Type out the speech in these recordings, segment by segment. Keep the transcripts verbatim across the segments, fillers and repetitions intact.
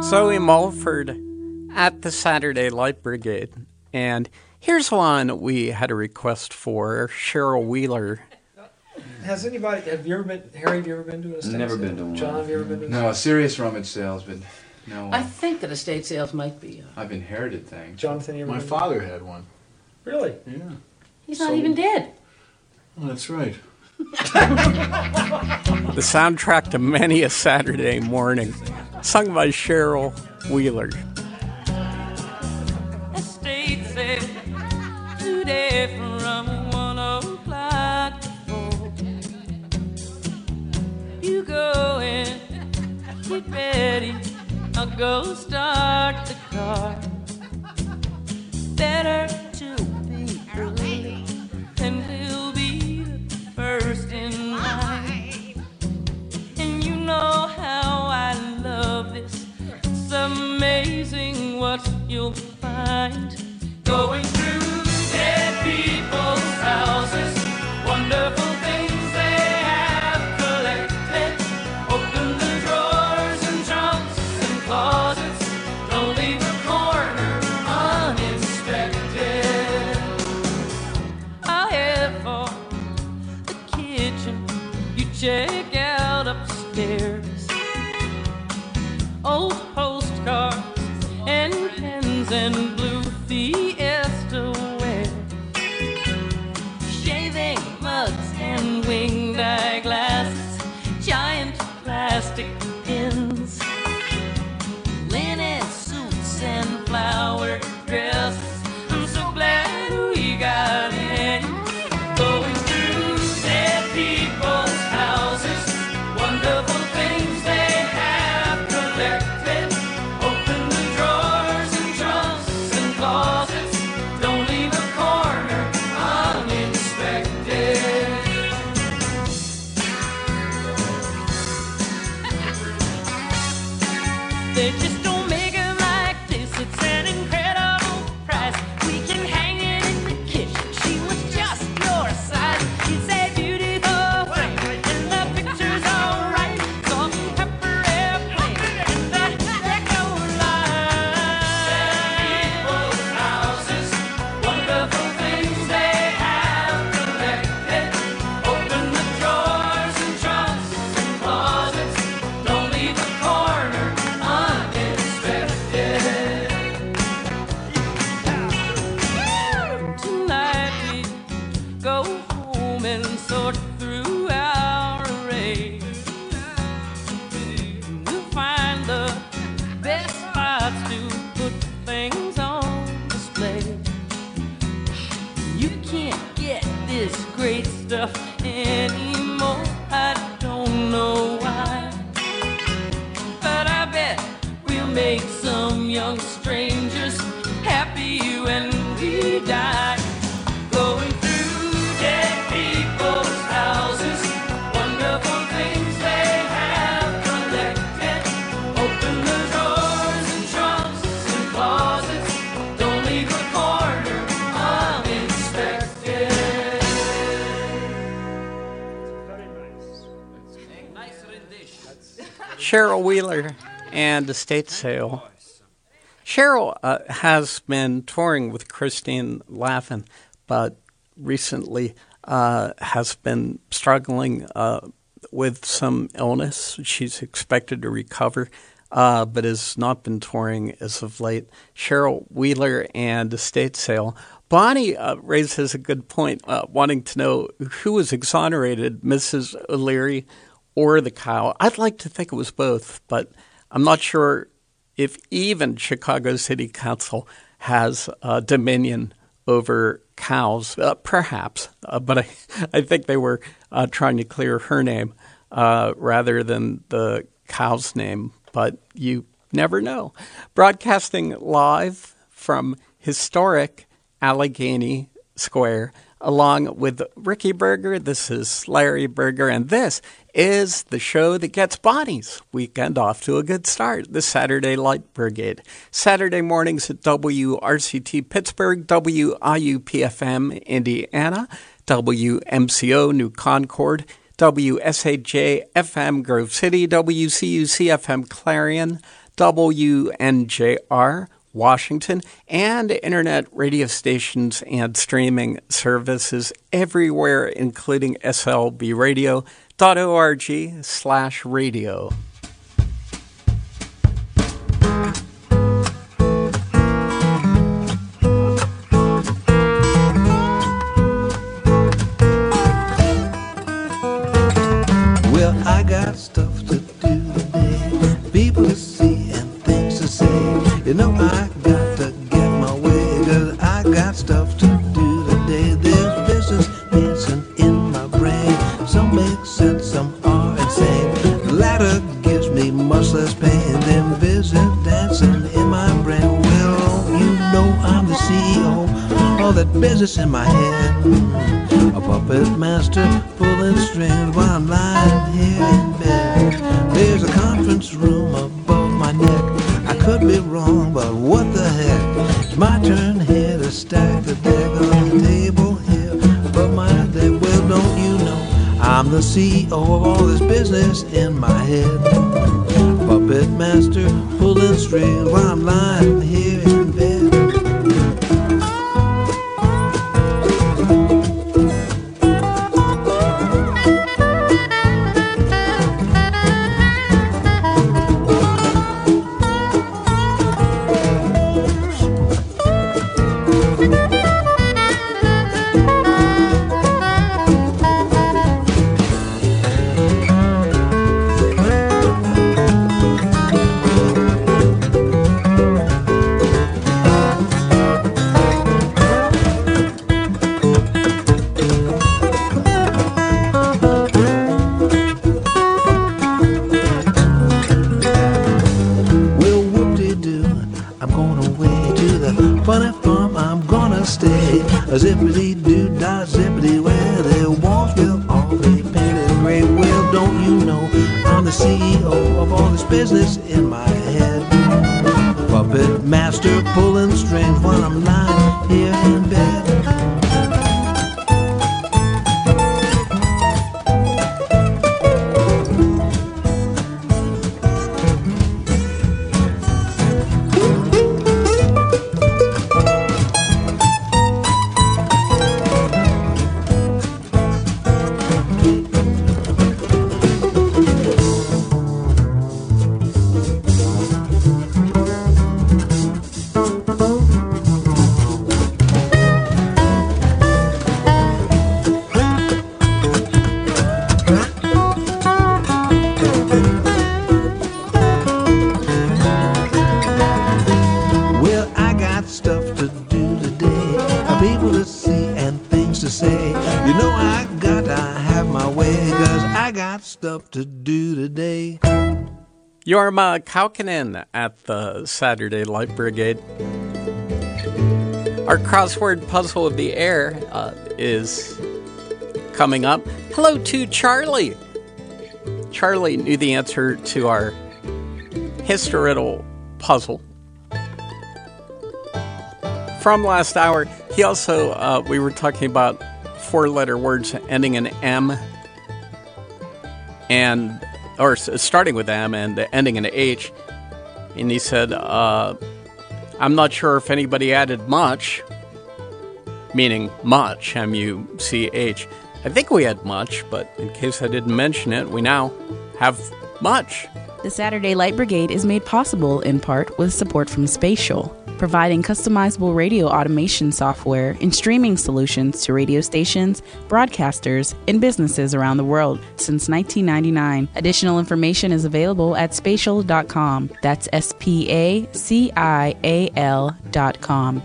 Zoe Mulford at the Saturday Light Brigade. And here's one we had a request for, Cheryl Wheeler. Has anybody, have you ever been, Harry, have you ever been to an estate Never sale? been to one. John, have you ever been to No, a serious rummage sales, but no. I think that estate sales might be. Uh, I've inherited things. Jonathan, you ever My been? father had one. Really? Yeah. he's not even dead. Oh, that's right. The soundtrack to many a Saturday morning, sung by Cheryl Wheeler. Estate sale today from one o'clock to four. You go in, get ready, I'll go start the car. Better to be early, and we'll be the first in line. And you know how I love this. It's amazing what you'll find. Going through dead people's houses, wonderful things they have collected. Open the drawers and trunks and closets, don't leave a corner uninspected. I'll head for the kitchen, you check out upstairs. Old postcards and pens and blue Fiesta ware, shaving mugs and winged eyeglasses, giant plastic pins, linen suits and flower dresses. I'm so glad we got in. Going through dead people's houses, wonderful things they have collected. Open the drawers and trunks and closets, don't leave a corner uninspected. They just don't make it like this, it's an incredible price. We can hang it in the kitchen, she was just your size. It's a beautiful thing, and the picture's alright. Salt and pepper airplane, and the deco line. People's houses, wonderful things they have collected. Open the drawers and trunks and closets, don't leave a corner uninspected. Tonight we go home and sort through our array. We'll find the best spots to put things on display. You can't get this great stuff anymore, I don't know why. But I bet we'll make some young strangers happy when we die. Going through dead people's houses, wonderful things they have collected. Open the drawers and trunks and closets, don't leave a corner uninspected. Nice rendition. Cheryl Wheeler and Estate Sale. Cheryl uh, has been touring with Christine Laffin, but recently uh, has been struggling uh, with some illness. She's expected to recover, uh, but has not been touring as of late. Cheryl Wheeler and Estate Sale. Bonnie uh, raises a good point, uh, wanting to know who was exonerated, Missus O'Leary or the cow. I'd like to think it was both, but I'm not sure if even Chicago City Council has uh, dominion over cows. Uh, perhaps, uh, but I, I think they were uh, trying to clear her name uh, rather than the cow's name, but you never know. Broadcasting live from historic Allegheny Square, along with Ricky Berger. This is Larry Berger, and this is the show that gets Bonnie's weekend off to a good start, the Saturday Light Brigade. Saturday mornings at W R C T Pittsburgh, W I U P F M Indiana, W M C O New Concord, W S A J F M Grove City, W C U C F M Clarion, W N J R, Washington, and internet radio stations and streaming services everywhere, including S L B radio dot org slash radio. Well, I got stuff to do today, people to see and things to say. You know I got to get my way, cause I got stuff to do today. There's business dancing in my brain, some make sense, some are insane. The latter gives me much less pain than business dancing in my brain. Well, you know I'm the C E O, all that business in my head, a puppet master pulling strings while I'm lying here in bed. There's a conference room above my neck, I could be wrong, but what the heck. It's my turn here to stack the deck on the table here above my head. Well, don't you know I'm the C E O of all this business in my head, puppet master pulling strings while I'm lying here in bed. Zippity doo dah zippity where their walls will all be painted gray. Well, don't you know I'm the C E O of all this business in my head, puppet master pulling strings while I'm lying here in bed. To do today. Jorma Kaukonen at the Saturday Light Brigade. Our crossword puzzle of the air uh, is coming up. Hello to Charlie. Charlie knew the answer to our historical puzzle from last hour. He also, uh, we were talking about four-letter words ending in M, and or starting with M and ending in H, and he said, uh, I'm not sure if anybody added much, meaning much, M U C H. I think we had much, but in case I didn't mention it, we now have much. The Saturday Light Brigade is made possible in part with support from Spatial, providing customizable radio automation software and streaming solutions to radio stations, broadcasters, and businesses around the world since nineteen ninety-nine. Additional information is available at spatial dot com. That's S P A C I A L dot com.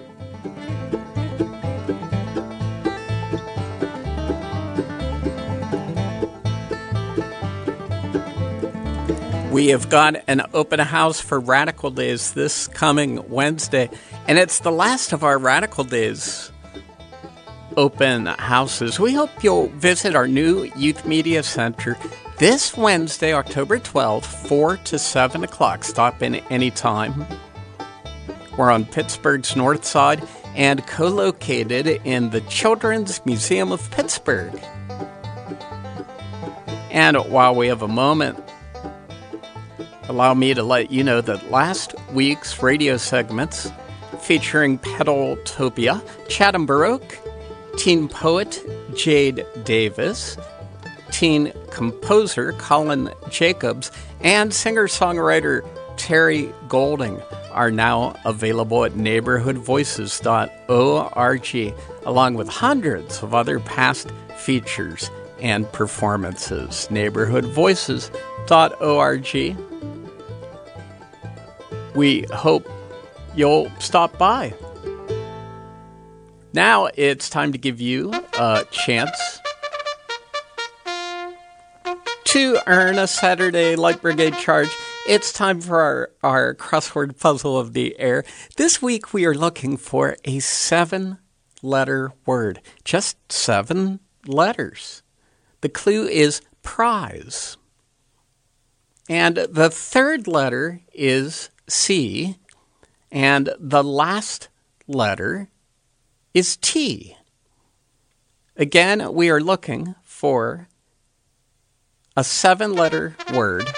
We have got an open house for Radical Days this coming Wednesday, and it's the last of our Radical Days open houses. We hope you'll visit our new Youth Media Center this Wednesday, October twelfth, four to seven o'clock. Stop in anytime. We're on Pittsburgh's north side and co-located in the Children's Museum of Pittsburgh. And while we have a moment, allow me to let you know that last week's radio segments featuring Pedaltopia, Chatham Baroque, teen poet Jade Davis, teen composer Colin Jacobs, and singer-songwriter Terry Golding are now available at neighborhood voices dot org, along with hundreds of other past features and performances. neighborhood voices dot org. We hope you'll stop by. Now it's time to give you a chance to earn a Saturday Light Brigade charge. It's time for our, our crossword puzzle of the air. This week we are looking for a seven-letter word. Just seven letters. The clue is prize. And the third letter is C, and the last letter is T. Again, we are looking for a seven-letter word.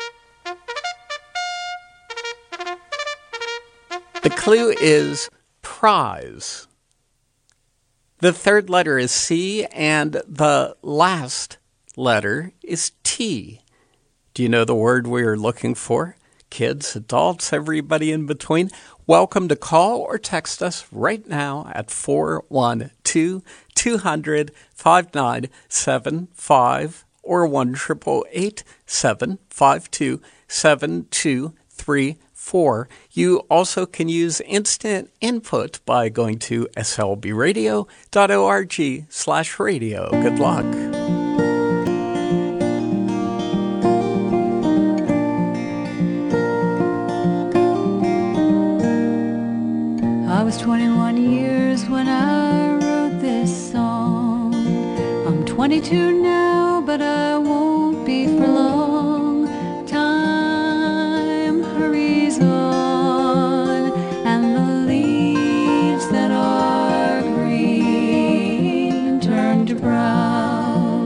The clue is prize. The third letter is C, and the last letter is T. Do you know the word we are looking for? Kids, adults, everybody in between. Welcome to call or text us right now at four one two, two hundred, five nine seven five or one eight eight eight, seven five two, seven two three four. You also can use instant input by going to S L B radio dot org slash radio. Good luck. I was twenty-one years when I wrote this song. I'm twenty-two now, but I won't be for long. Time hurries on, and the leaves that are green turn to brown.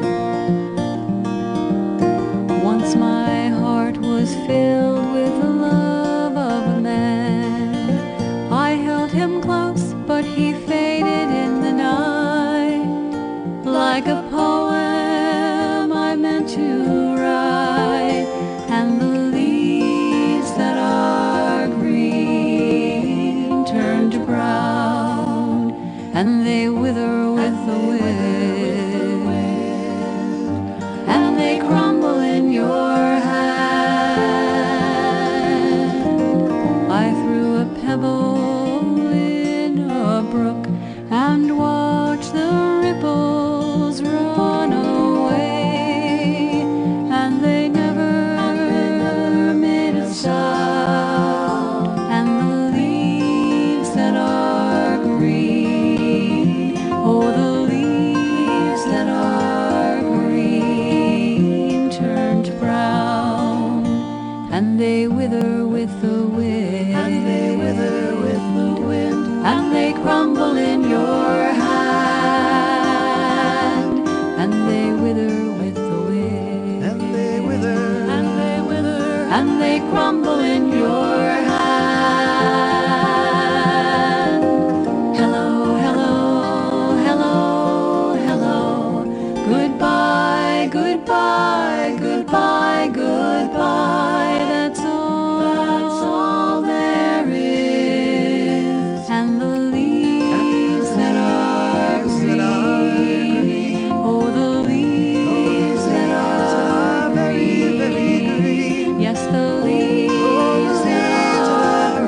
Once my heart was filled with the love of a man. I held him close, but he faded in the night. Like a poem I meant to write, and the leaves that are green turn to brown, and they wither with the wind, and they crumble in your hand. I threw a pebble in a brook and watched the ripples run away, and they never made a sound, and the leaves that are green, oh, the leaves that are green turn to brown, and they wither with the wind, and they wither with the wind, and they crumble in your hand, and they wither with the wind, and they wither, and they wither, and they crumble in your hand. Hello, hello, hello, hello. Goodbye, goodbye, goodbye, goodbye. That's all, that's all there is. And the leaves that are green, oh, the leaves that are green. Yes, the leaves that are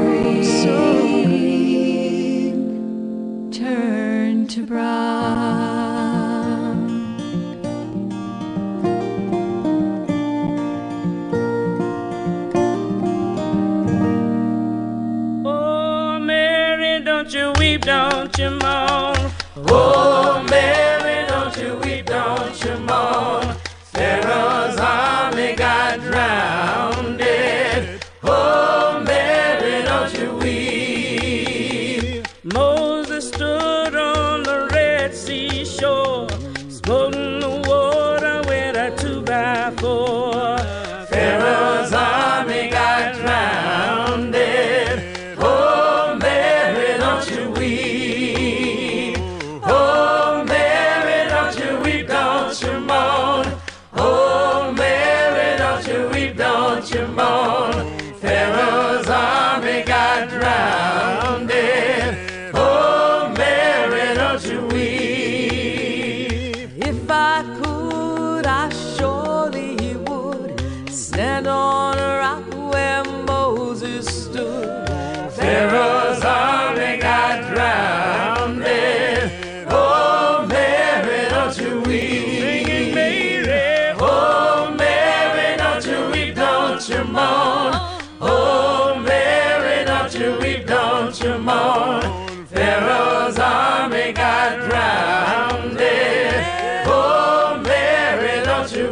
green turn to brown. Oh, Mary, don't you weep, don't you moan. Oh, Mary, don't you weep, don't you moan. Pharaoh's army got drowned. Oh, Mary, don't you weep. Moses stood on the Red Sea shore, smoking the water with a two by four. Pharaoh's army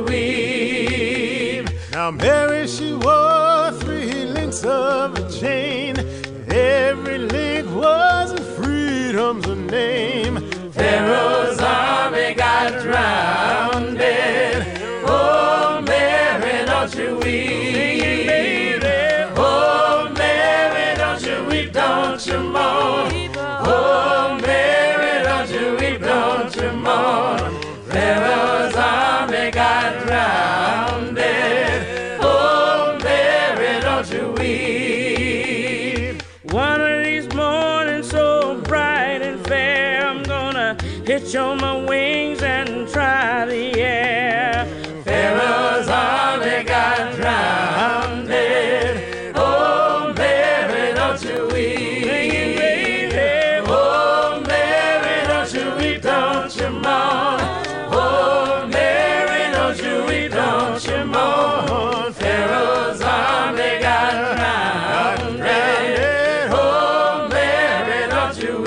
weave. Now Mary, she wore three links of a chain. Every link was in freedom's a name. Pharaoh's army got drowned. Oh, Mary, don't you weep. Oh, Mary, don't you weep, don't you mourn. Oh, Mary, don't you weep, don't you mourn. Pharaoh's army got drowned. Oh, Mary, don't you weep. One of these mornings so bright and fair, I'm gonna hitch on my wings and try the air. Pharaoh's army got drowned. Oh, Mary, don't you weep. Oh, Mary, don't you weep, don't you mourn. Oh, Mary, don't you weep, don't you mourn. Pharaoh's army got drowned. Oh, Mary, don't you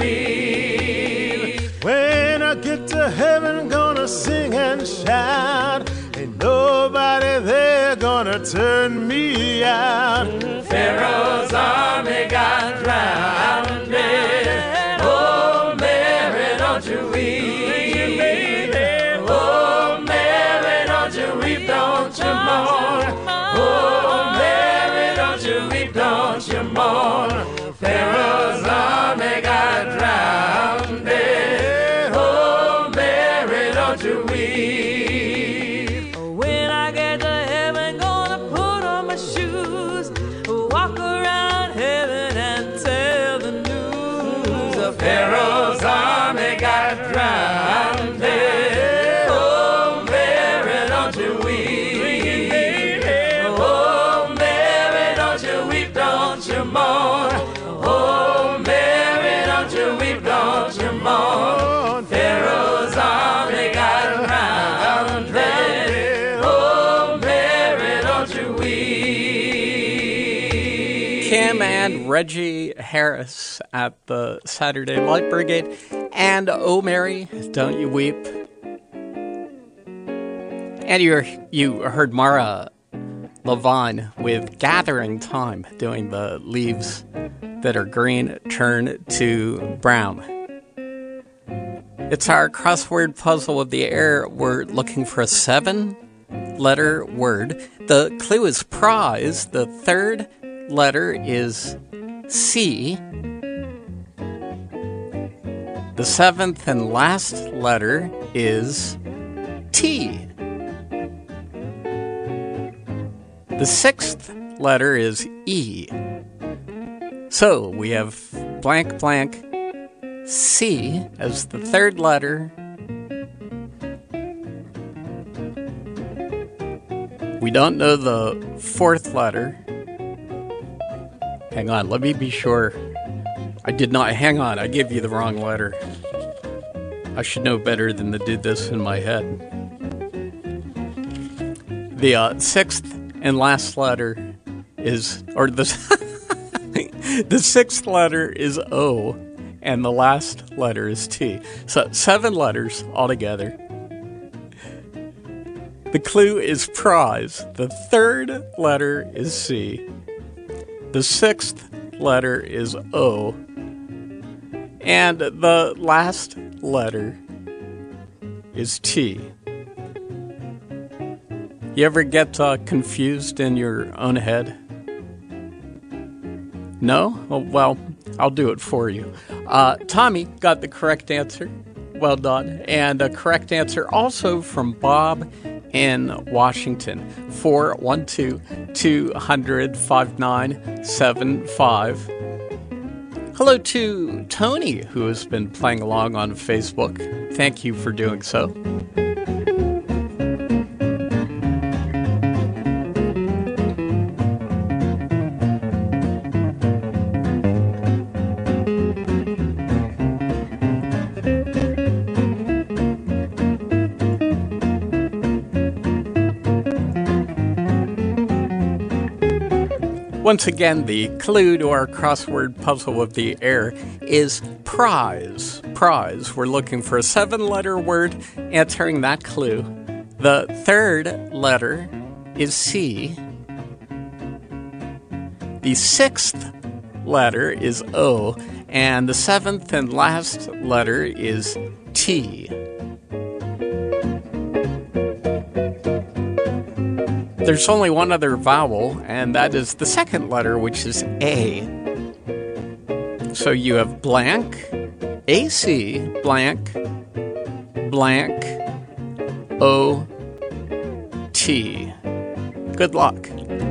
weep. When I get to heaven, gonna sing and shout. Ain't nobody there gonna turn me out. Pharaoh's army got drowned. Oh, Mary, don't you weep. Oh, Mary, don't you weep, don't you mourn. Oh, Mary, don't you weep, don't you mourn. Pharaoh's army got drowned. Oh, Mary, don't you weep. When I get to heaven, gonna put on my shoes, walk around heaven and tell the news. The Pharaoh's army got drowned. Oh, Mary, don't you weep. Oh, Mary, don't you weep, don't you mourn. Oh, Mary, don't you weep, don't you mourn. Pharaoh's army got drowned. Oh, Mary, don't you weep. Kim and Reggie Harris at the Saturday Light Brigade. And Oh Mary, Don't You Weep. And you you heard Mara Levine with Gathering Time, doing the leaves that are green turn to brown. It's our crossword puzzle of the air. We're looking for a seven-letter word. The clue is prize. The third letter is C. The seventh and last letter is T. The sixth letter is E. So we have blank blank C as the third letter. We don't know the fourth letter. Hang on, let me be sure. I did not, hang on, I gave you the wrong letter. I should know better than to do this in my head. The uh, sixth and last letter is, or the, the sixth letter is O, and the last letter is T. So seven letters altogether. The clue is prize. The third letter is C. The sixth letter is O. And the last letter is T. You ever get uh, confused in your own head? No? Well, well, I'll do it for you. Uh, Tommy got the correct answer. Well done. And a correct answer also from Bob in Washington. four one two, two hundred, five nine seven five. Hello to Tony, who has been playing along on Facebook. Thank you for doing so. Once again, the clue to our crossword puzzle of the air is prize. Prize. We're looking for a seven-letter word answering that clue. The third letter is C. The sixth letter is O. And the seventh and last letter is T. There's only one other vowel, and that is the second letter, which is A. So you have blank, A C, blank, blank, O, T. Good luck.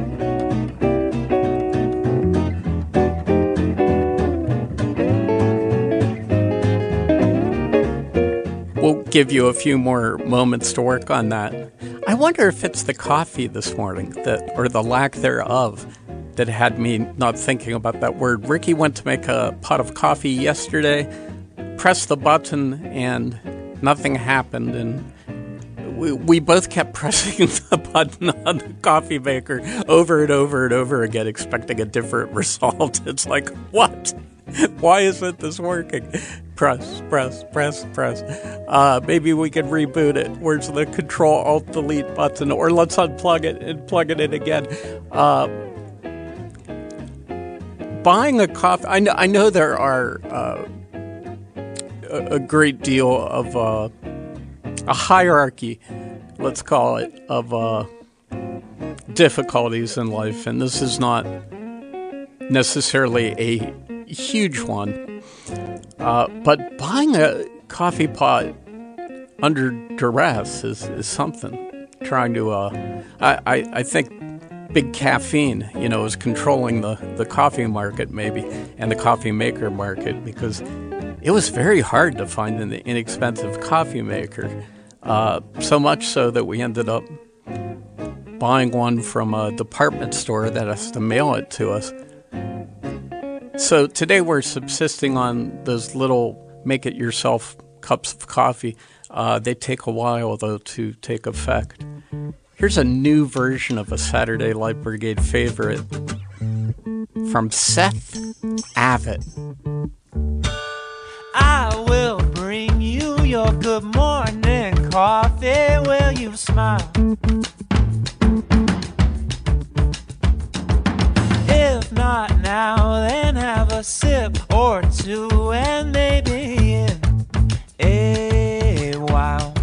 We'll give you a few more moments to work on that. I wonder if it's the coffee this morning, that, or the lack thereof, that had me not thinking about that word. Ricky went to make a pot of coffee yesterday, pressed the button, and nothing happened. And we, we both kept pressing the button on the coffee maker over and over and over again, expecting a different result. It's like, what? Why isn't this working? Press, press, press, press. Uh, maybe we could reboot it. Where's the Control-Alt-Delete button? Or let's unplug it and plug it in again. Uh, buying a coffee... I know, I know there are uh, a, a great deal of... Uh, a hierarchy, let's call it, of uh, difficulties in life. And this is not necessarily a huge one, uh, but buying a coffee pot under duress is, is something. Trying to, uh, I, I, I think big caffeine, you know, is controlling the, the coffee market maybe, and the coffee maker market, because it was very hard to find an inexpensive coffee maker, uh, so much so that we ended up buying one from a department store that has to mail it to us. So today we're subsisting on those little make-it-yourself cups of coffee. Uh, they take a while, though, to take effect. Here's a new version of a Saturday Light Brigade favorite from Seth Abbott. I will bring you your good morning coffee. Will you smile? If not now, then have a sip or two, and maybe in a while.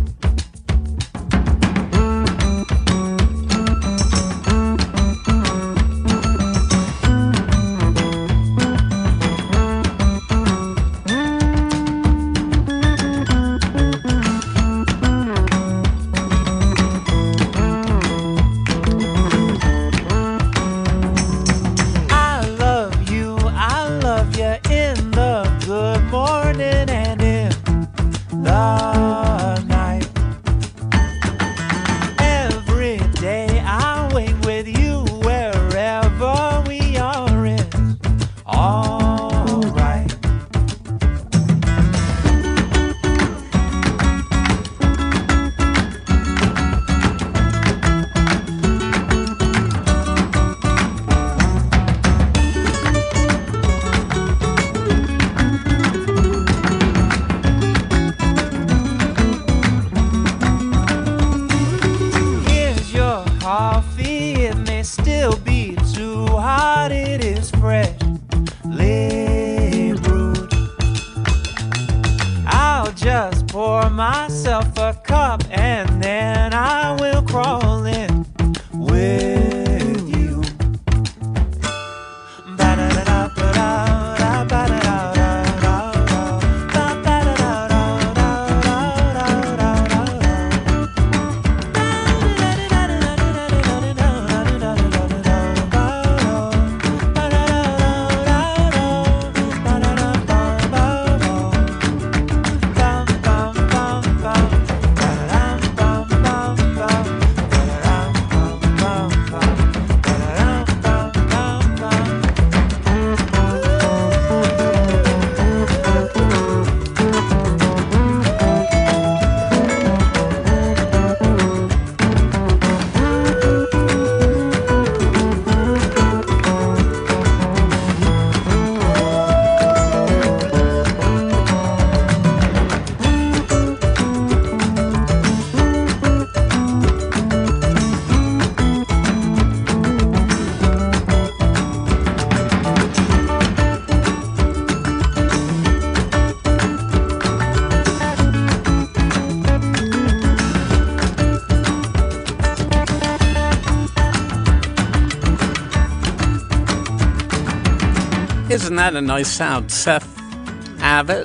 Isn't that a nice sound? Seth Abbott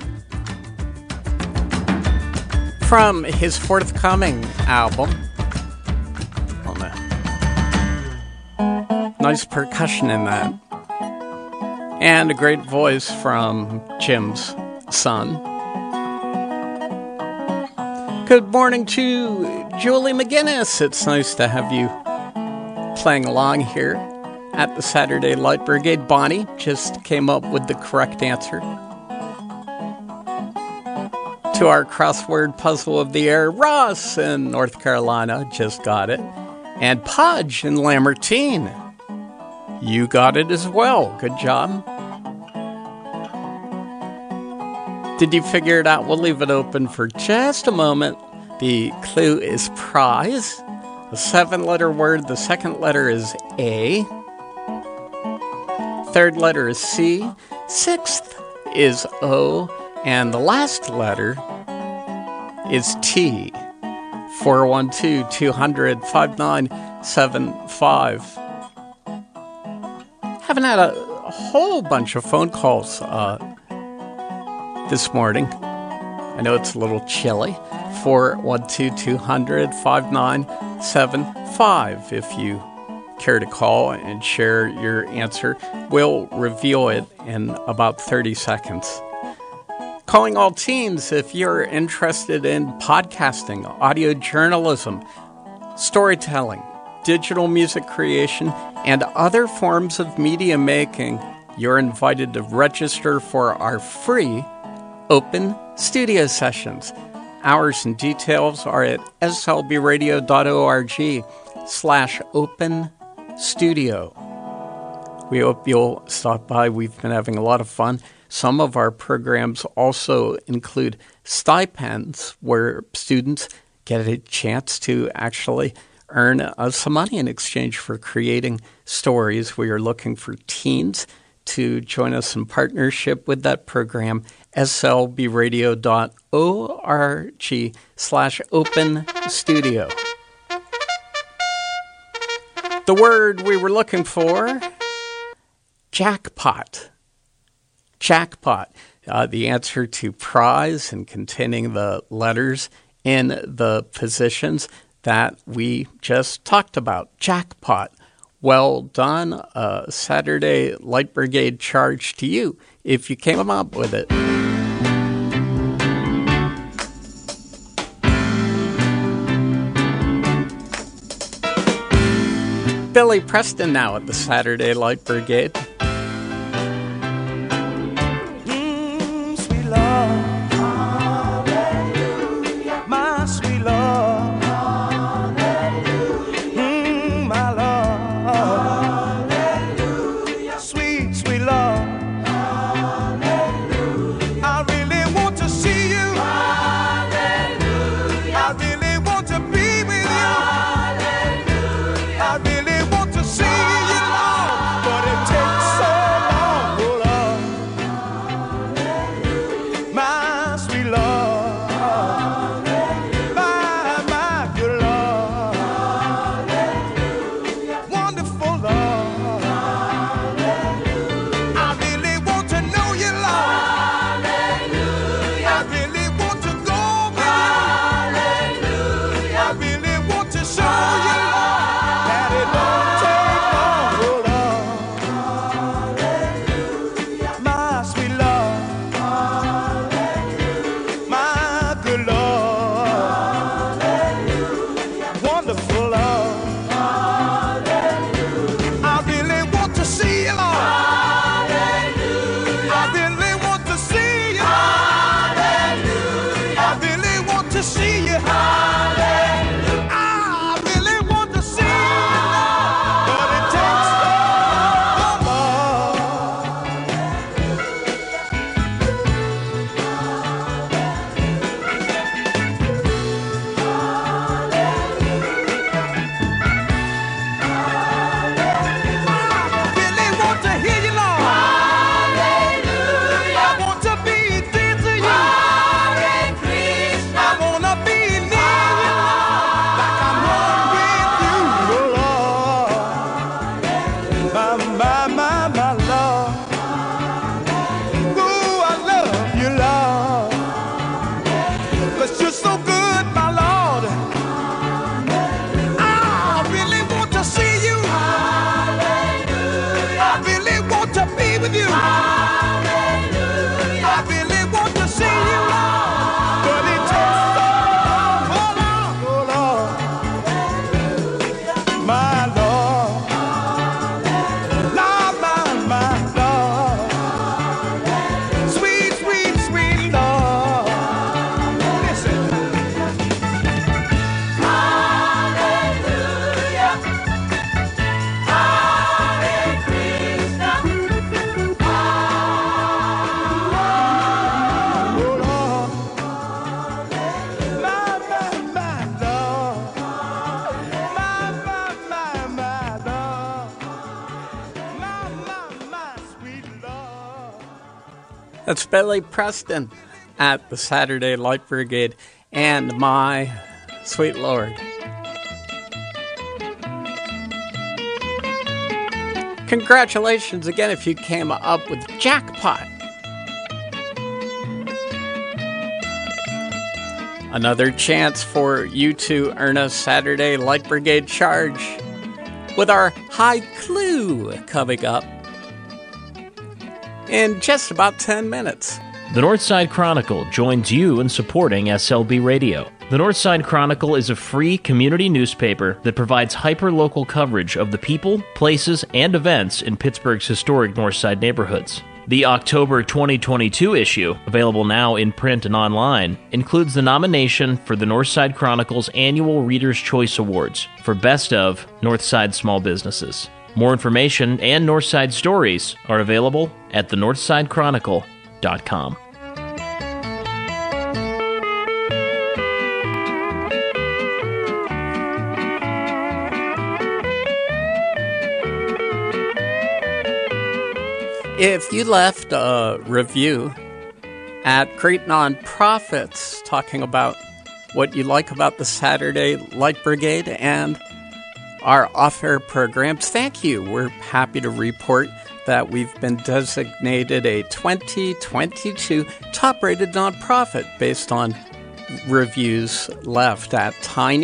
from his forthcoming album. Oh, no. Nice percussion in that. And a great voice from Jim's son. Good morning to Julie McGinnis. It's nice to have you playing along here at the Saturday Light Brigade. Bonnie just came up with the correct answer to our crossword puzzle of the year. Ross in North Carolina just got it. And Podge in Lamartine, you got it as well. Good job. Did you figure it out? We'll leave it open for just a moment. The clue is prize. A seven-letter word. The second letter is A. Third letter is C. Sixth is O. And the last letter is T. four one two, two hundred, five nine seven five. Haven't had a, a whole bunch of phone calls uh, this morning. I know it's a little chilly. four one two, two hundred, five nine seven five. If you care to call and share your answer, we'll reveal it in about thirty seconds. Calling all teens if you're interested in podcasting, audio journalism, storytelling, digital music creation, and other forms of media making, you're invited to register for our free open studio sessions. Hours and details are at slbradio.org slash open studio. We hope you'll stop by. We've been having a lot of fun. Some of our programs also include stipends where students get a chance to actually earn uh, some money in exchange for creating stories. We are looking for teens to join us in partnership with that program. slbradio.org slash open studio. The word we were looking for, jackpot. Jackpot. Uh, the answer to prize and containing the letters in the positions that we just talked about. Jackpot. Well done. A Saturday Light Brigade charge to you if you came up with it. Billy Preston now at the Saturday Light Brigade. Mm, sweet Lord, hallelujah, my sweet Lord, hallelujah, mm, my Lord, hallelujah, sweet, sweet Lord, hallelujah, I really want to see you, hallelujah, I really want to be with you, hallelujah, I really want to see you, Lord, but it takes That's Billy Preston at the Saturday Light Brigade and My Sweet Lord. Congratulations again if you came up with jackpot. Another chance for you to earn a Saturday Light Brigade charge with our High Clue coming up in just about ten minutes. The Northside Chronicle joins you in supporting S L B Radio. The Northside Chronicle is a free community newspaper that provides hyper-local coverage of the people, places, and events in Pittsburgh's historic Northside neighborhoods. The October twenty twenty-two issue, available now in print and online, includes the nomination for the Northside Chronicle's annual Reader's Choice Awards for Best of Northside Small Businesses. More information and Northside stories are available at the northside chronicle dot com. If you left a review at Great Nonprofits talking about what you like about the Saturday Light Brigade and our author programs, thank you. We're happy to report that we've been designated a twenty twenty-two top-rated nonprofit based on reviews left at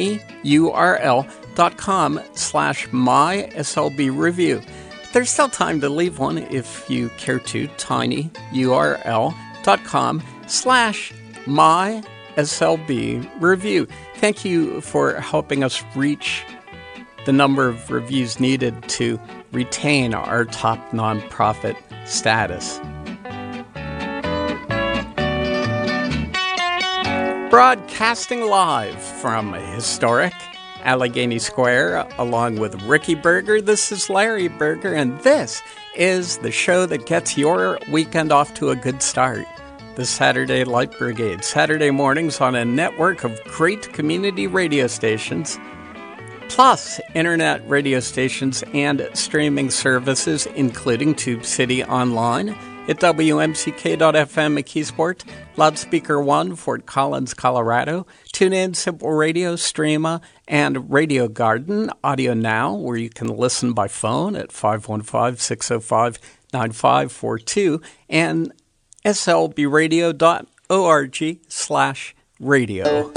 tinyurl.com slash myslbreview. There's still time to leave one if you care to. tinyurl.com slash myslbreview. Thank you for helping us reach the number of reviews needed to retain our top nonprofit status. Broadcasting live from historic Allegheny Square, along with Ricky Berger. This is Larry Berger, and this is the show that gets your weekend off to a good start. The Saturday Light Brigade, Saturday mornings on a network of great community radio stations, plus internet radio stations and streaming services, including Tube City Online at W M C K dot F M McKeesport, Loudspeaker One, Fort Collins, Colorado, TuneIn, Simple Radio, Streama, and Radio Garden, Audio Now, where you can listen by phone at five one five, six oh five, nine five four two, and slbradio.org slash radio.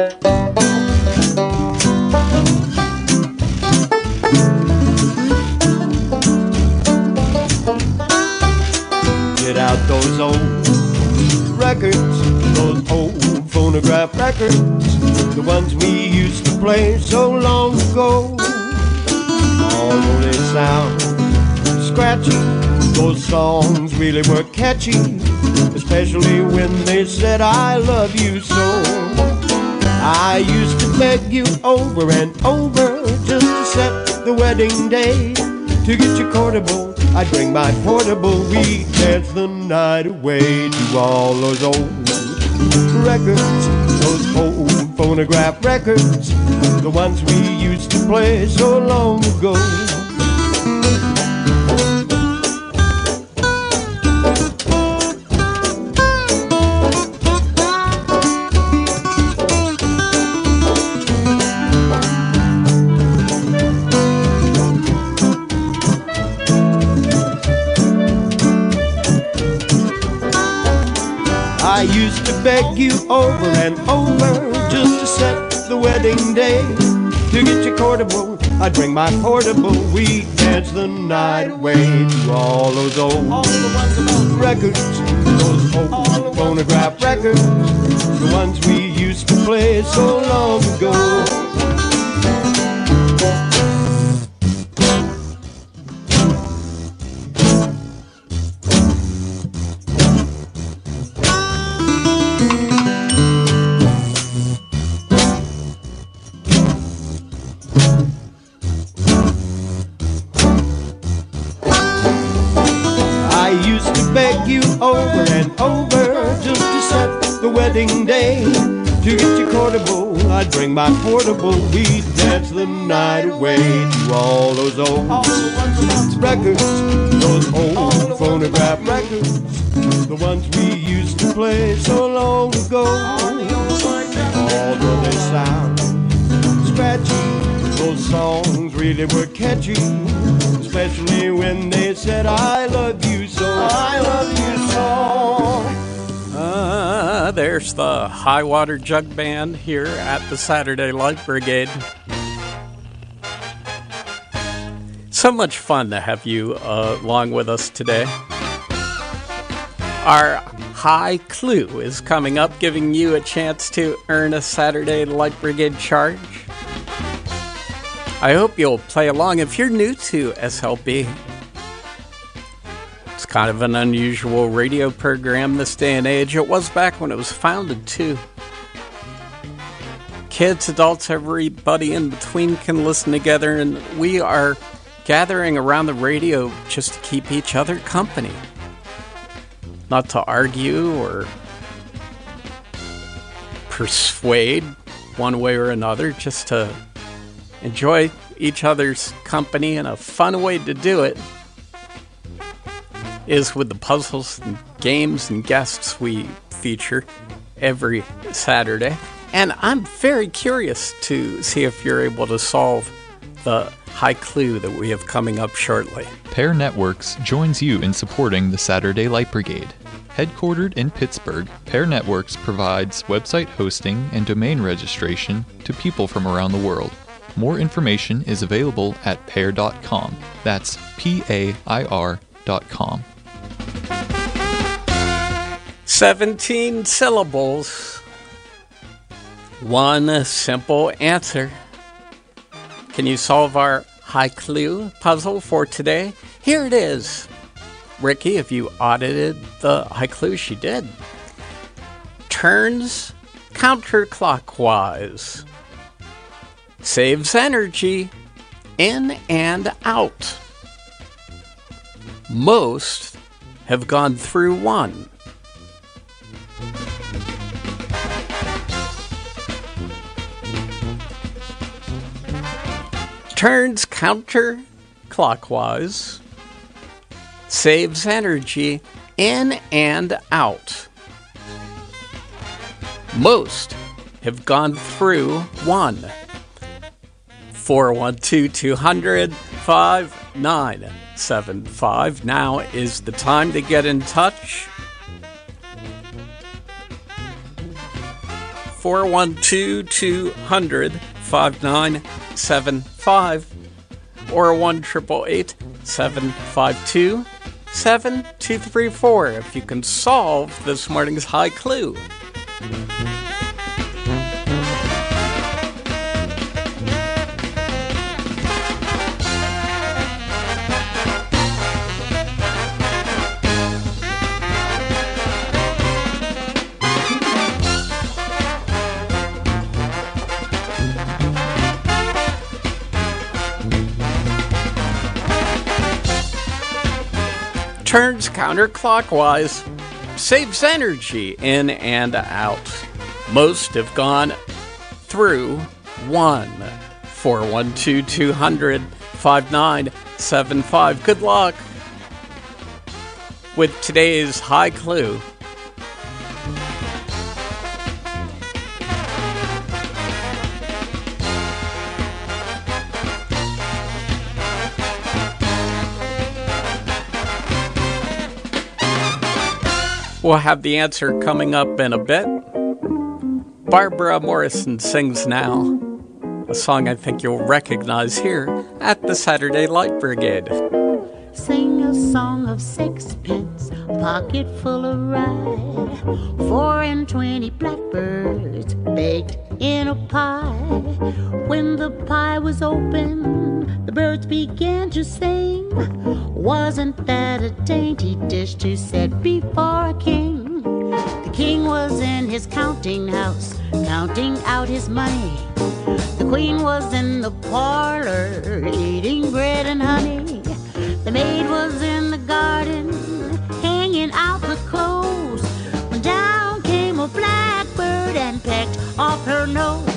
Get out those old records, those old phonograph records, the ones we used to play so long ago. Although they sound scratchy, those songs really were catchy, especially when they said I love you so. I used to beg you over and over just to set the wedding day. To get you courtable, I'd bring my portable, we'd dance the night away to all those old records, those old phonograph records, the ones we used to play so long ago. I used to beg you over and over just to set the wedding day. To get you courtable, I'd bring my portable, we'd dance the night away to all those old records, those old phonograph records, the ones we used to play so long ago. Beg you over and over just to set the wedding day. To get you courtable, I'd bring my portable, we'd dance the night away to all those old records, those old phonograph records, the ones we used to play so long ago. Although they sound scratchy, those songs really were catchy, especially when they said I love you so, I love you so. Uh, there's the High Water Jug Band here at the Saturday Light Brigade. So much fun to have you uh, along with us today. Our High Clue is coming up, giving you a chance to earn a Saturday Light Brigade charge. I hope you'll play along. If you're new to S L B, it's kind of an unusual radio program this day and age. It was back when it was founded, too. Kids, adults, everybody in between can listen together, and we are gathering around the radio just to keep each other company. Not to argue or persuade one way or another, just to enjoy each other's company, and a fun way to do it is with the puzzles and games and guests we feature every Saturday. And I'm very curious to see if you're able to solve the high clue that we have coming up shortly. Pear Networks joins you in supporting the Saturday Light Brigade. Headquartered in Pittsburgh, Pear Networks provides website hosting and domain registration to people from around the world. More information is available at pair dot com. That's P A I R dot com. seventeen syllables. One simple answer. Can you solve our high clue puzzle for today? Here it is. Ricky, if you audited the high clue, she did. Turns counterclockwise. Saves energy in and out. Most have gone through one. Turns counterclockwise, saves energy in and out. Most have gone through one. four one two, two hundred, five nine seven five. Now is the time to get in touch. four one two, two hundred, five nine seven five or one triple eight seven five two seven two three four if you can solve this morning's high clue. Turns counterclockwise, saves energy in and out. Most have gone through one. four one two, two hundred, five nine seven five. Good luck with today's high clue. We'll have the answer coming up in a bit. Barbara Morrison sings now, a song I think you'll recognize here at the Saturday Light Brigade. Sing a song of sixpence, pocket full of rye, four and twenty blackbirds baked in a pie. When the pie was open, the birds began to sing. Wasn't that a dainty dish to set before a king? The king was in his counting house, counting out his money. The queen was in the parlor, eating bread and honey. The maid was in the garden, hanging out the clothes, when down came a blackbird and pecked off her nose.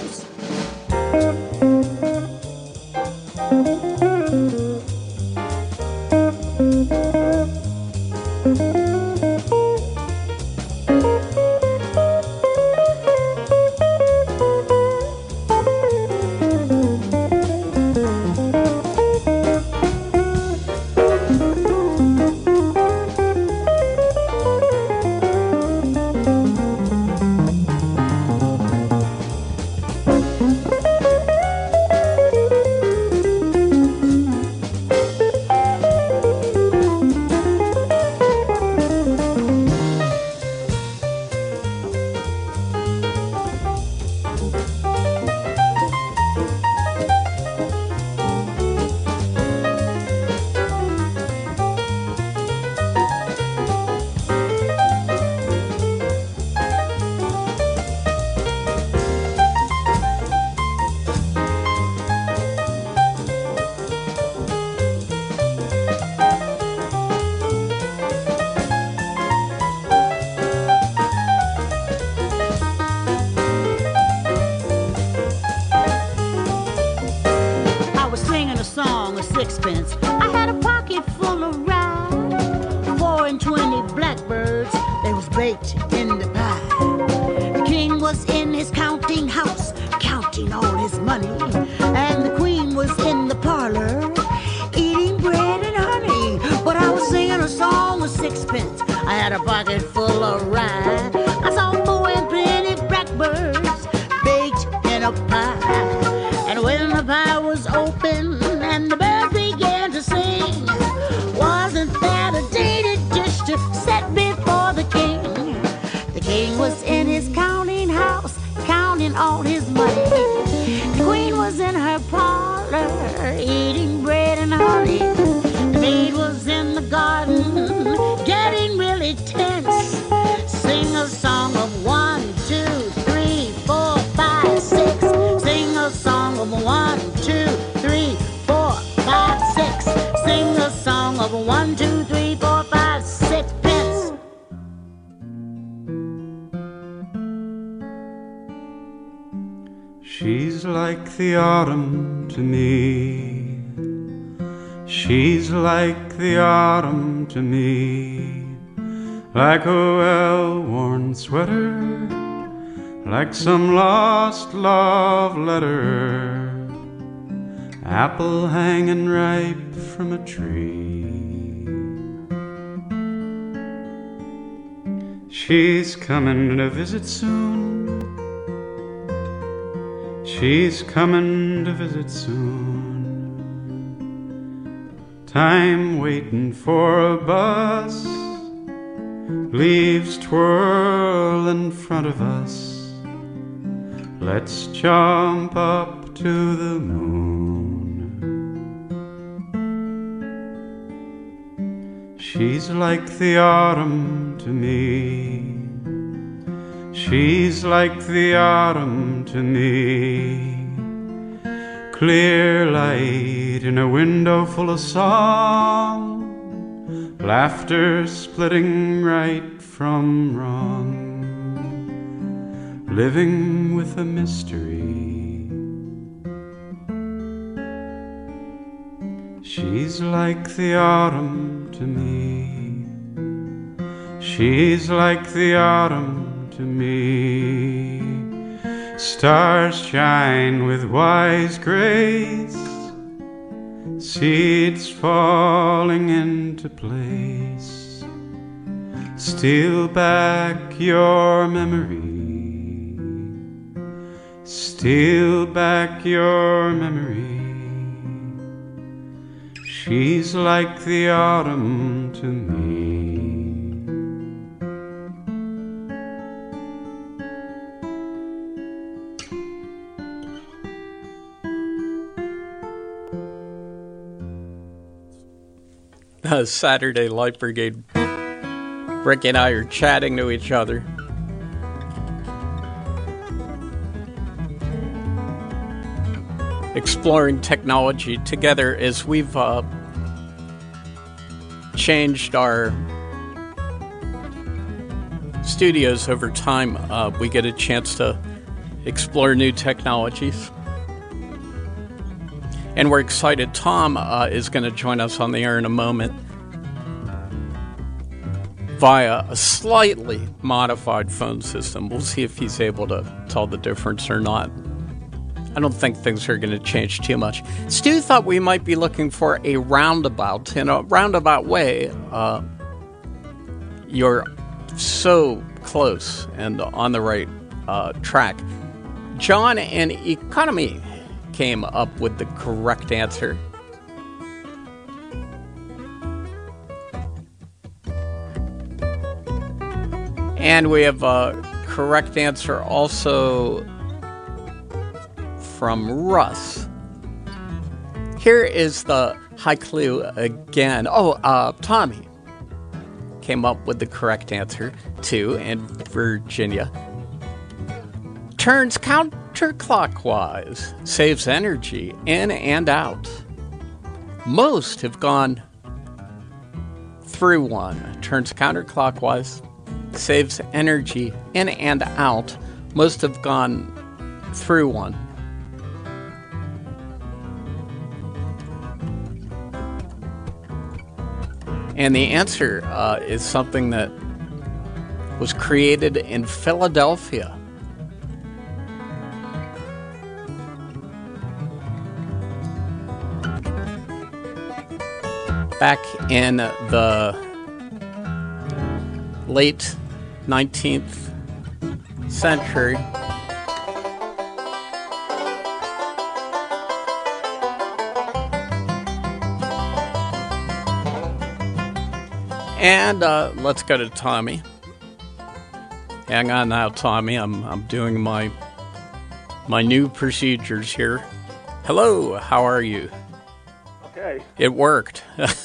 song of sixpence. I had a pocket full of rye, four and twenty blackbirds, they was baked in the pie. The king was in his counting house, counting all his money, and the queen was in the parlor, eating bread and honey. But I was singing a song of sixpence. I had a pocket full of rye. I saw four and twenty blackbirds baked in a pie. And when the pie was open and the birds began to sing, wasn't that a dainty dish to set before the king? The king was in his counting house, counting all his money. The queen was in her parlor, eating bread and honey. The maid was in the garden, getting really tense. Sing a song of one, two, three, four, five, six. Sing a song of one, two, three, four, five, six. Sing a song of one, two, three, four, five, six pence. She's like the autumn to me. She's like the autumn to me. Like a well-worn sweater, like some lost love letter, apple hanging ripe from a tree. She's coming to visit soon. She's coming to visit soon. Time waiting for a bus, leaves twirl in front of us. Let's jump up to the moon. She's like the autumn to me. She's like the autumn to me. Clear light in a window full of song, laughter splitting right from wrong, living with a mystery. She's like the autumn to me. She's like the autumn to me. Stars shine with wise grace, seeds falling into place. Steal back your memory, steal back your memory. She's like the autumn to me. Uh, Saturday Light Brigade. Rick and I are chatting to each other. Exploring technology together as we've uh, changed our studios over time. Uh, we get a chance to explore new technologies. And we're excited. Tom uh, is going to join us on the air in a moment via a slightly modified phone system. We'll see if he's able to tell the difference or not. I don't think things are going to change too much. Stu thought we might be looking for a roundabout. In a roundabout way, uh, you're so close and on the right uh, track. John and Economy came up with the correct answer. And we have a correct answer also from Russ. Here is the high clue again. Oh, uh, Tommy came up with the correct answer too in Virginia. Turns counterclockwise, saves energy in and out. Most have gone through one. Turns counterclockwise, saves energy in and out. Most have gone through one. And the answer uh, is something that was created in Philadelphia. Back in the late nineteenth century. And uh, let's go to Tommy. Hang on now, Tommy. I'm I'm doing my my new procedures here. Hello, how are you? Okay. It worked.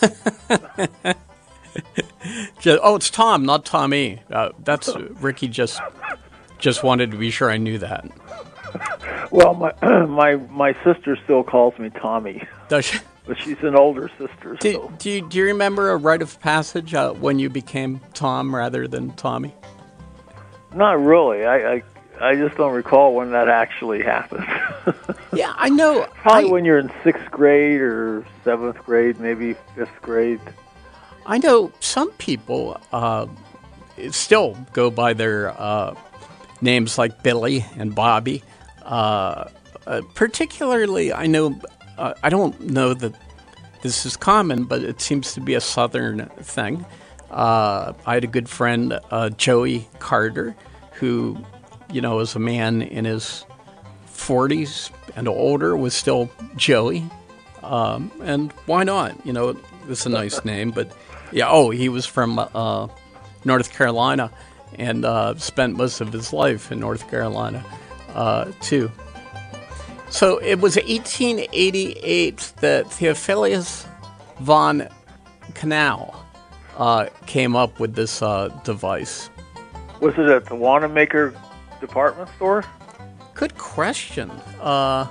just, oh, it's Tom, not Tommy. Uh, that's Ricky. Just just wanted to be sure I knew that. Well, my my my sister still calls me Tommy. Does she? But she's an older sister. Do, So. do, you, do you remember a rite of passage uh, when you became Tom rather than Tommy? Not really. I, I I just don't recall when that actually happened. Yeah, I know. Probably I, when you're in sixth grade or seventh grade, maybe fifth grade. I know some people uh, still go by their uh, names like Billy and Bobby. Uh, uh, particularly, I know. Uh, I don't know that this is common, but it seems to be a Southern thing. Uh, I had a good friend, uh, Joey Carter, who, you know, as a man in his forties and older, was still Joey. Um, and why not? You know, it was a nice name. But, yeah, oh, he was from uh, North Carolina and uh, spent most of his life in North Carolina, uh, too. So it was eighteen eighty-eight that Theophilus von Knau uh, came up with this uh, device. Was it at the Wanamaker department store? Good question. Uh,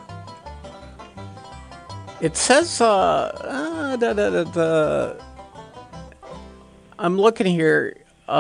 it says, uh, uh, da, da, da, da. I'm looking here. Uh,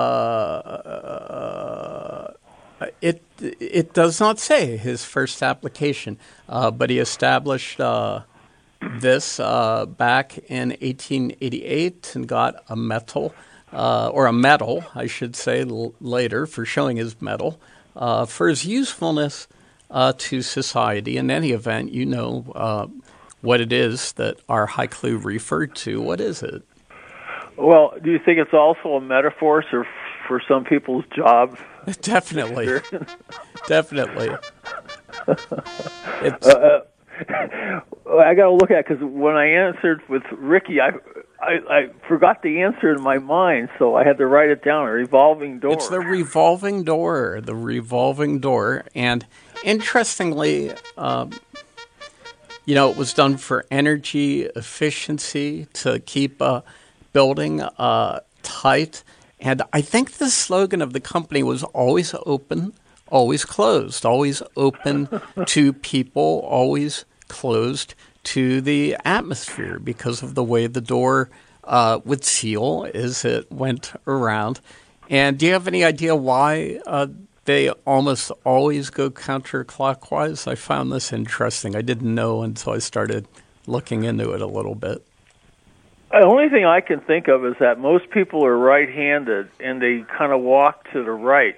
uh, it it does not say his first application, uh, but he established uh, this uh, back in eighteen eighty-eight and got a medal, uh, or a medal, I should say, l- later for showing his medal uh, for his usefulness uh, to society. In any event, you know uh, what it is that our haiku referred to. What is it? Well, do you think it's also a metaphor for, for some people's job? Definitely. Definitely. It's... Uh, I got to look at it because when I answered with Ricky, I, I I forgot the answer in my mind, so I had to write it down, a revolving door. It's the revolving door, the revolving door. And interestingly, um, you know, it was done for energy efficiency, to keep a building uh, tight. And I think the slogan of the company was always open, always closed, always open to people, always closed to the atmosphere because of the way the door uh, would seal as it went around. And do you have any idea why uh, they almost always go counterclockwise? I found this interesting. I didn't know until I started looking into it a little bit. The only thing I can think of is that most people are right-handed, and they kind of walk to the right.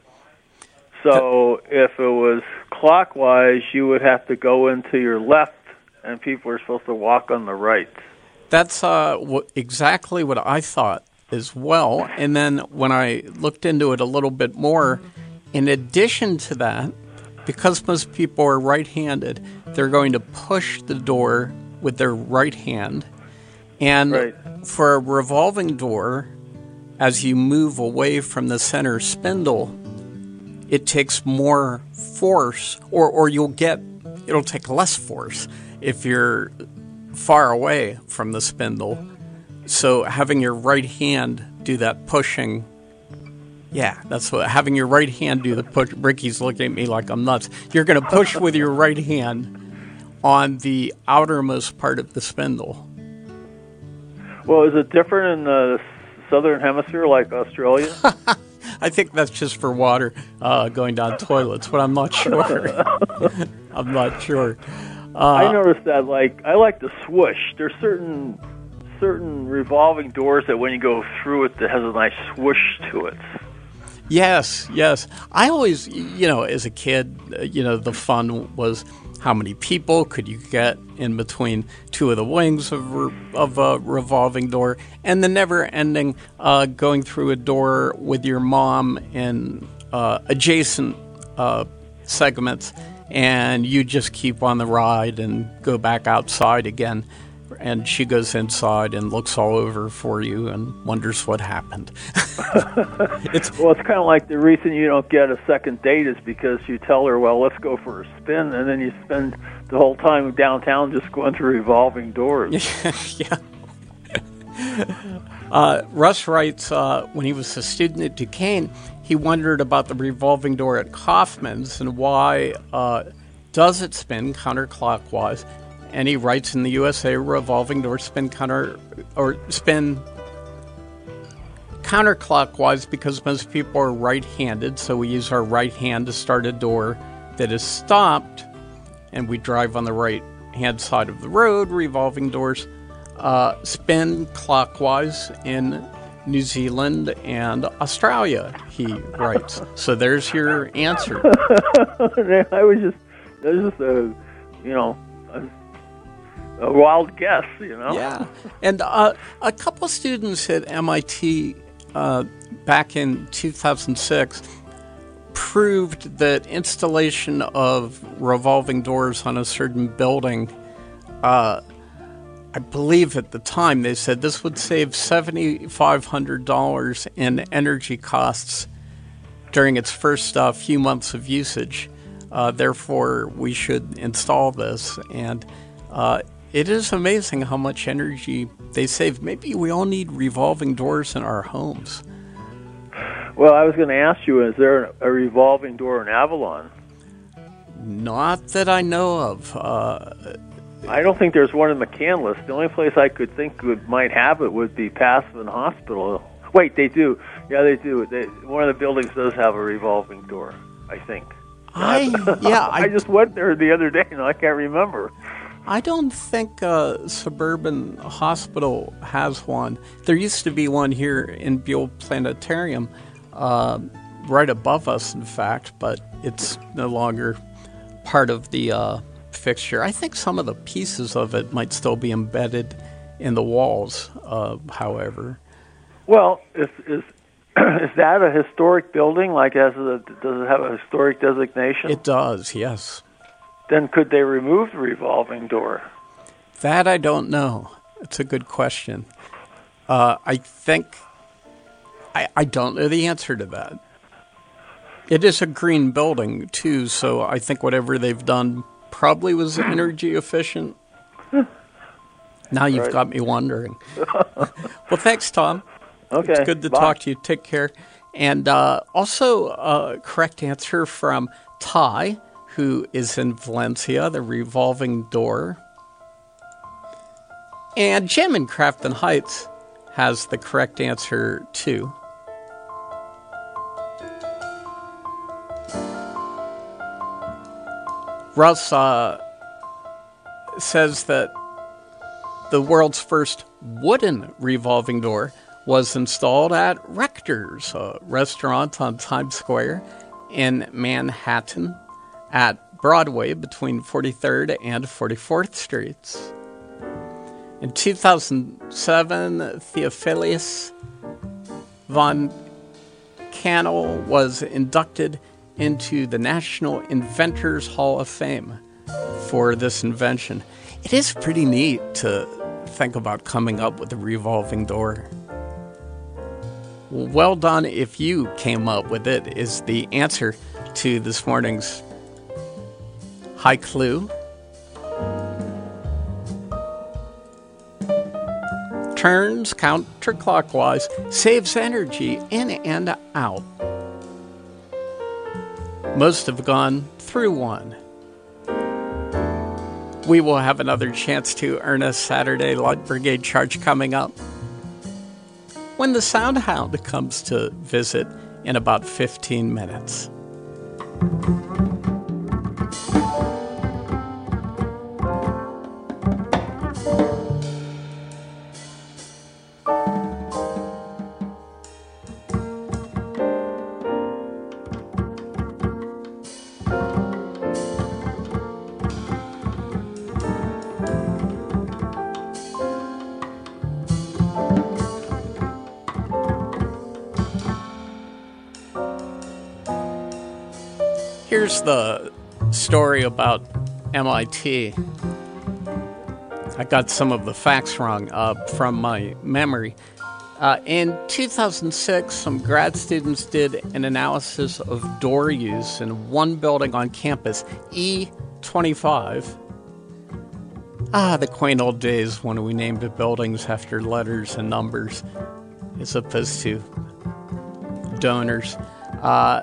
So if it was clockwise, you would have to go into your left, and people are supposed to walk on the right. That's uh, w- exactly what I thought as well. And then when I looked into it a little bit more, in addition to that, because most people are right-handed, they're going to push the door with their right hand. And right. For a revolving door, as you move away from the center spindle, it takes more force, or, or you'll get, it'll take less force if you're far away from the spindle. So having your right hand do that pushing, yeah, that's what, having your right hand do the push. Ricky's looking at me like I'm nuts. You're going to push with your right hand on the outermost part of the spindle. Well, is it different in the southern hemisphere, like Australia? I think that's just for water uh, going down toilets, but I'm not sure. I'm not sure. Uh, I noticed that, like, I like to swoosh. There's certain certain revolving doors that when you go through it, that has a nice swoosh to it. Yes, yes. I always, you know, as a kid, uh, you know, the fun was how many people could you get in between two of the wings of, re- of a revolving door, and the never-ending uh, going through a door with your mom in uh, adjacent uh, segments, and you just keep on the ride and go back outside again. And she goes inside and looks all over for you and wonders what happened. it's well, it's kind of like the reason you don't get a second date is because you tell her, well, let's go for a spin, and then you spend the whole time downtown just going through revolving doors. yeah. uh, Russ writes, uh, when he was a student at Duquesne, he wondered about the revolving door at Kaufman's and why uh, does it spin counterclockwise. And he writes in the U S A, revolving doors spin counter or spin counterclockwise because most people are right-handed, so we use our right hand to start a door that is stopped, and we drive on the right-hand side of the road. Revolving doors uh, spin clockwise in New Zealand and Australia, he writes. So there's your answer. I was just, that was just a, you know, a, a wild guess, you know? Yeah. And uh, a couple students at M I T uh, back in two thousand six proved that installation of revolving doors on a certain building, uh, I believe at the time they said this would save seven thousand five hundred dollars in energy costs during its first uh, few months of usage. Uh, therefore, we should install this. And uh, it is amazing how much energy they save. Maybe we all need revolving doors in our homes. Well, I was going to ask you, is there a revolving door in Avalon? Not that I know of. Uh, I don't think there's one in McCandless. The only place I could think would, might have it would be Passman Hospital. Wait, they do. Yeah, they do. They, one of the buildings does have a revolving door, I think. I yeah, I, I just went there the other day, and I can't remember. I don't think uh, Suburban Hospital has one. There used to be one here in Buell Planetarium, uh, right above us, in fact, but it's no longer part of the uh, fixture. I think some of the pieces of it might still be embedded in the walls, uh, however. Well, is is is that a historic building? Like, has a, does it have a historic designation? It does, yes. Then could they remove the revolving door? That I don't know. It's a good question. Uh, I think I, I don't know the answer to that. It is a green building, too, so I think whatever they've done probably was energy efficient. Now you've Right. got me wondering. Well, thanks, Tom. Okay, It's good to bye. talk to you. Take care. And uh, also, a correct answer from Ty, who is in Valencia, the revolving door. And Jim in Crafton Heights has the correct answer, too. Russ uh, says that the world's first wooden revolving door was installed at Rector's, a restaurant on Times Square in Manhattan at Broadway between forty-third and forty-fourth Streets. In two thousand seven, Theophilus von Cannell was inducted into the National Inventors Hall of Fame for this invention. It is pretty neat to think about coming up with a revolving door. Well done if you came up with it, is the answer to this morning's high clue. Turns counterclockwise, saves energy in and out. Most have gone through one. We will have another chance to earn a Saturday Light Brigade charge coming up when the Sound Hound comes to visit in about fifteen minutes. here's the story about M I T. I got some of the facts wrong uh, from my memory. Uh, in two thousand six, some grad students did an analysis of door use in one building on campus, E twenty-five. Ah, the quaint old days when we named the buildings after letters and numbers as opposed to donors. Uh,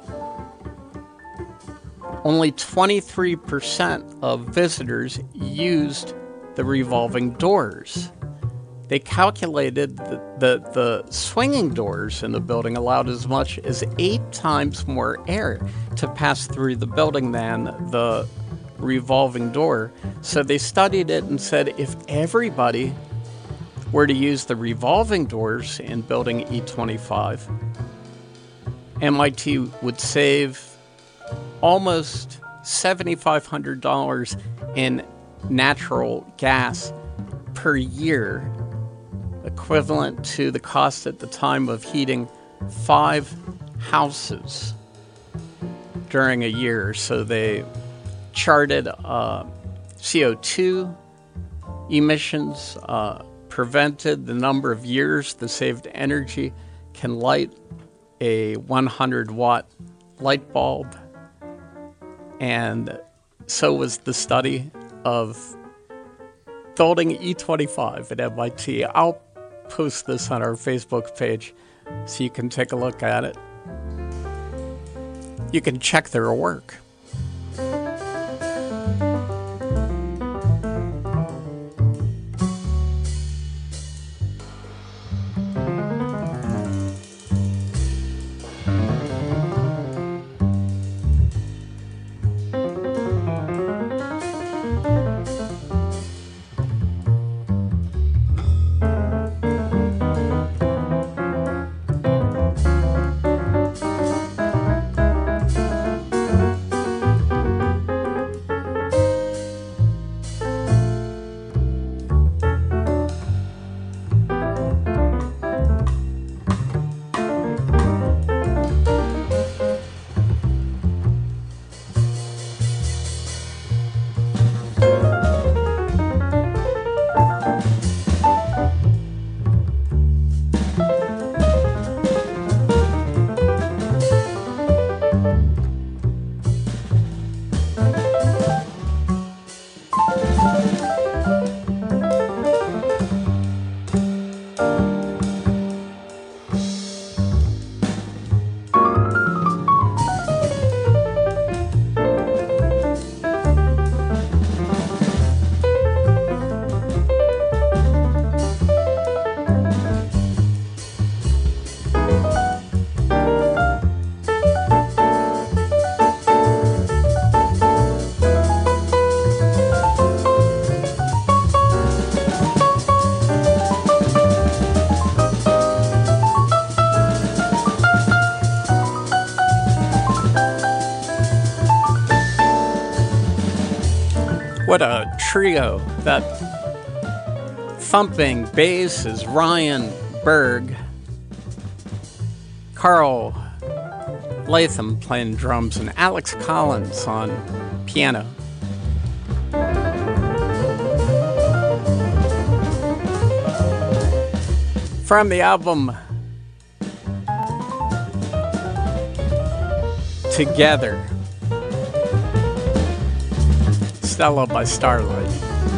only twenty-three percent of visitors used the revolving doors. They calculated that the, the swinging doors in the building allowed as much as eight times more air to pass through the building than the revolving door. So they studied it and said if everybody were to use the revolving doors in building E twenty-five, M I T would save almost seven thousand five hundred dollars in natural gas per year, equivalent to the cost at the time of heating five houses during a year. So they charted uh, C O two emissions, uh, prevented the number of years the saved energy can light a one hundred watt light bulb, and so was the study of building E twenty-five at M I T. I'll post this on our Facebook page so you can take a look at it. You can check their work. What a trio. That thumping bass is Ryan Berg, Carl Latham playing drums, and Alex Collins on piano. From the album Together, Stella by Starlight.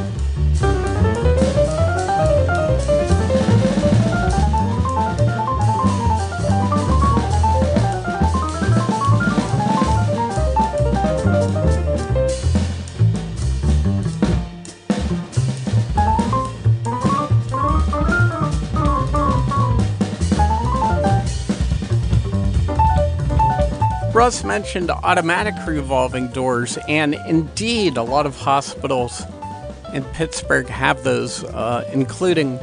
Russ mentioned automatic revolving doors, and indeed a lot of hospitals in Pittsburgh have those, uh, including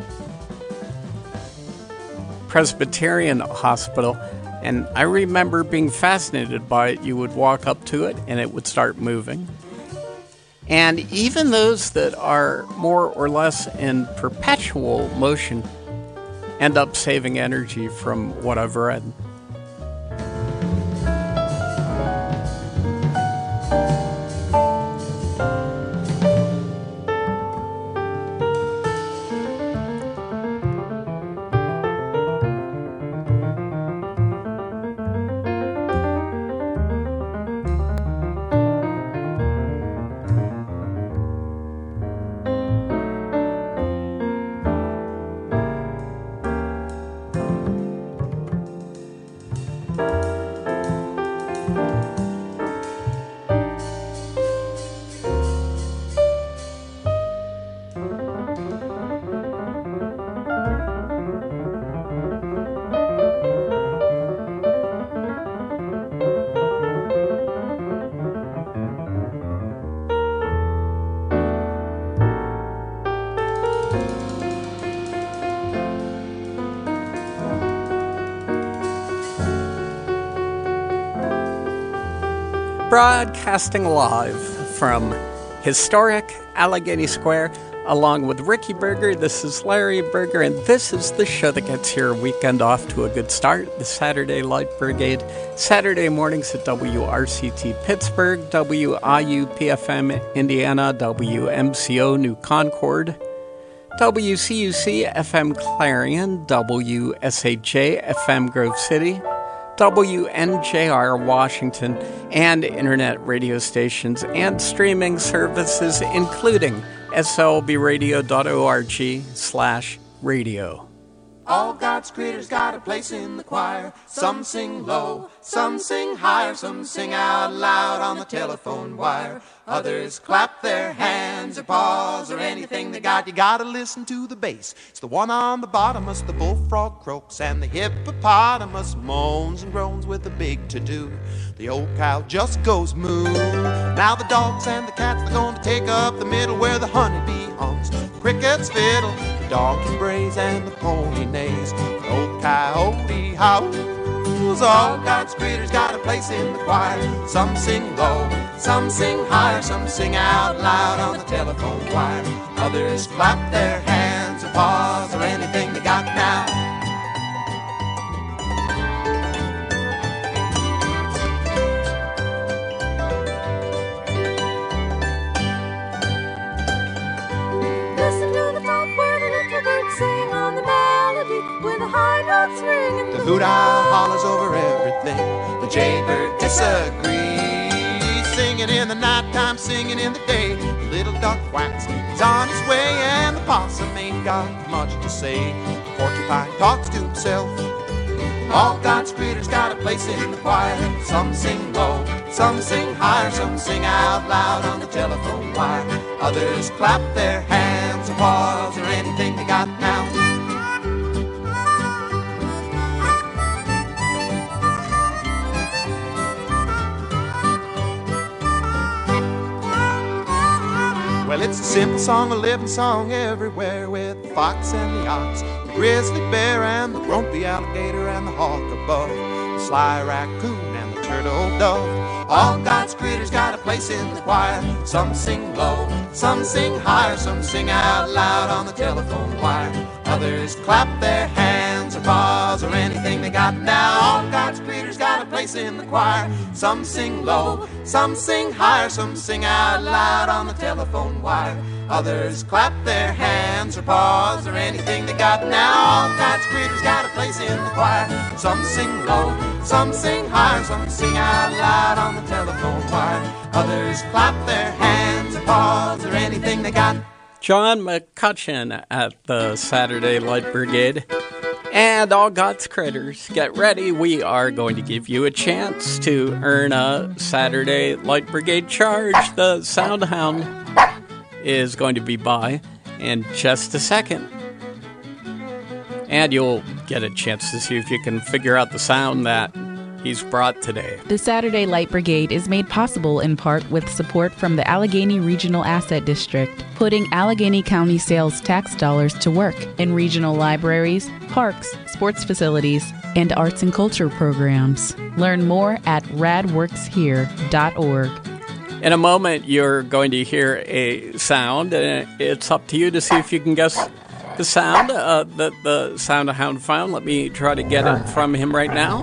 Presbyterian Hospital. And I remember being fascinated by it. You would walk up to it and it would start moving. And even those that are more or less in perpetual motion end up saving energy, from what I've read. Broadcasting live from historic Allegheny Square, along with Ricky Berger. This is Larry Berger, and this is the show that gets your weekend off to a good start, the Saturday Light Brigade. Saturday mornings at W R C T Pittsburgh, W I U P F M Indiana, W M C O New Concord, W C U C F M Clarion, W S H A F M Grove City, W N J R Washington, and internet radio stations and streaming services, including S L B radio dot org slash radio. All God's critters got a place in the choir. Some sing low, some sing higher, some sing out loud on the telephone wire. Others clap their hands or paws or anything they got. You gotta listen to the bass. It's the one on the bottomest, the bullfrog croaks, and the hippopotamus moans and groans with a big to-do. The old cow just goes moo. Now the dogs and the cats, they're going to take up the middle where the honeybee hums. The crickets fiddle, the donkey brays, and the pony neighs. The old coyote howls. All God's critters got a place in the choir. Some sing low, some sing higher, some sing out loud on the telephone wire. Others clap their hands or paws or anything they got now. Listen to the top where the little birds sing on the melody with the high notes ringing. The hoot owl hollers over everything. The jaybird disagrees. Singing in the nighttime, singing in the day. The little duck quacks, he's on his way, and the possum ain't got much to say. The porcupine talks to himself. All God's critters got a place in the choir. Some sing low, some sing higher, some sing out loud on the telephone wire. Others clap their hands or paws or anything they got now. Well, it's a simple song, a living song everywhere, with the fox and the ox, the grizzly bear and the grumpy alligator and the hawk above, the sly raccoon and the turtle dove. All God's critters got a place in the choir. Some sing low, some sing higher, some sing out loud on the telephone wire. Others clap their hands or paws or anything they got now. All God's critters got a place in the choir. Some sing low, some sing higher, some sing out loud on the telephone wire. Others clap their hands or paws or anything they got now. All God's critters got a place in the choir. Some sing low, some sing higher, some sing out loud on the telephone wire. Others clap their hands or paws or anything they got. John McCutcheon at the Saturday Light Brigade. And all God's critters, get ready. We are going to give you a chance to earn a Saturday Light Brigade charge. The Sound Hound is going to be by in just a second. And you'll get a chance to see if you can figure out the sound that he's brought today. The Saturday Light Brigade is made possible in part with support from the Allegheny Regional Asset District, putting Allegheny County sales tax dollars to work in regional libraries, parks, sports facilities, and arts and culture programs. Learn more at rad works here dot org. In a moment, you're going to hear a sound, and it's up to you to see if you can guess the sound uh, that the Sound Hound found. Let me try to get it from him right now.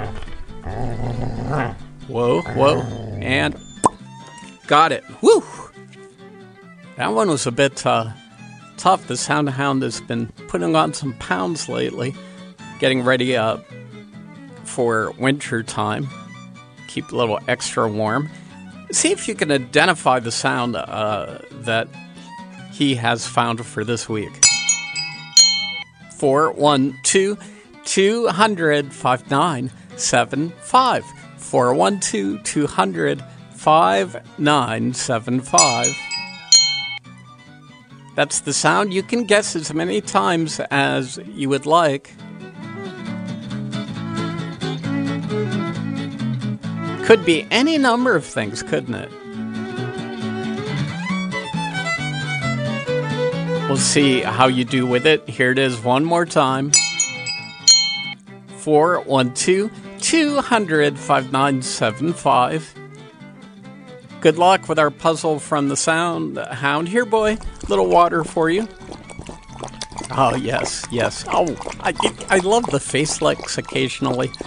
Whoa, whoa, and got it. Woo! That one was a bit uh, tough. The Sound Hound has been putting on some pounds lately, getting ready uh, for winter time. Keep a little extra warm. See if you can identify the sound uh, that he has found for this week. four one two, two hundred, five nine seven five. four one two, two hundred, five nine seven five. That's the sound. You can guess as many times as you would like. Could be any number of things, couldn't it? We'll see how you do with it. Here it is one more time. four one two, two hundred, five nine seven five. Good luck with our puzzle from the Sound Hound. Here, boy, little water for you. Oh, yes, yes. Oh, I, I love the face licks occasionally.